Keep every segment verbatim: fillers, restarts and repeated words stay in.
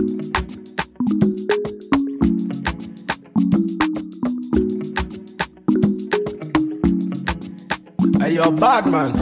Hey, you're bad, man.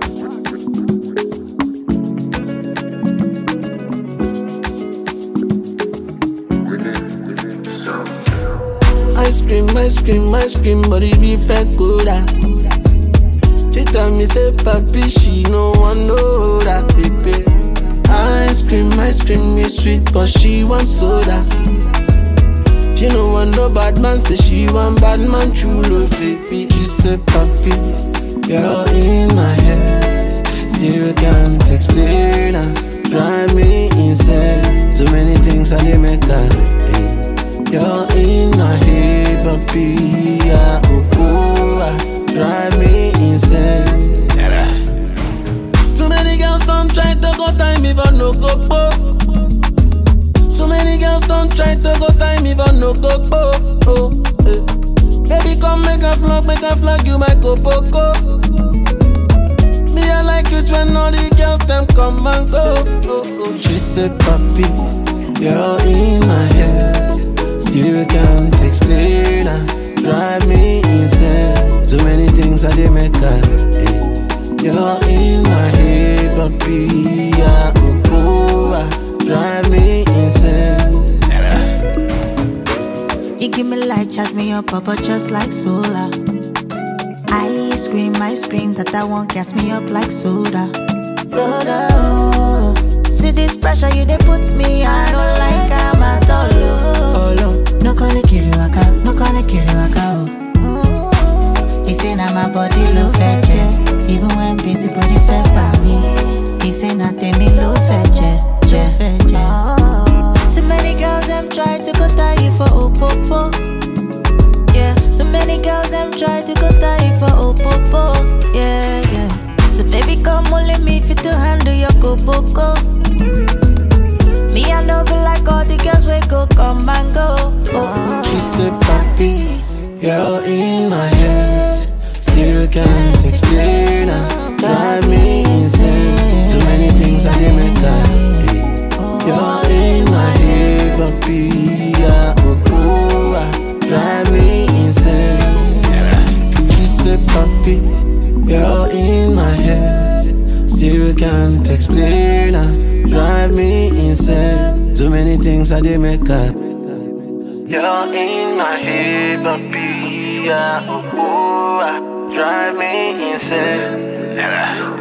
Ice cream, ice cream, ice cream, but it be fake coda. She tell me say, papi, she no want know that, baby. Ice cream, ice cream is sweet, but she want soda. She no want no bad man, say she want bad man chulo, baby. She say, papi, you're in my head, still can't explain her. Drive me insane, so many things I dey make her. Hey. You're in my head, papi, yeah, oh, oh, ah. Drive me insane. Too many girls don't try to go time, even no go po. Too many girls don't try to go time, even no go po. Oh, eh. Baby, come make a vlog, make a vlog, you my go poco. Me, I like it when all the girls them come and go. Oh, oh. She said, papi, you're in my head, still can't explain her. Drive me insane, too many things I dey make her. Hey. You're in my head, papi, yeah, oh, oh, ah. Drive me insane. You give me light, charge me up, but just like solar. Ice cream, ice cream, that I want gas me up like soda. Soda, oh. See this pressure you they put me, I don't like I'm at all. Oh, oh. No gonna kill you, I got, no gonna kill you, I got. Oh, he say now my body low fetch, even when busy body fed by me. He say nothing me low fetch, fetch. Oh, too many girls them try to go tie you for opopo. Yeah, too many girls them try to go tie you for opopo. Yeah, yeah. So baby come only me fit to handle your go-go-go. Me I know be like all the girls we go come and go. Oh, she said, papi, you're in my head, still can't explain her. Drive me insane, too many things I dey make her. You're in my head, papi, yeah, oh, oh, ah. Drive me insane. She said, papi, you're in my head, still can't explain her. Drive me insane, too many things I dey make her. You're in my head, papi, yeah, oh, oh, ah. Drive me insane.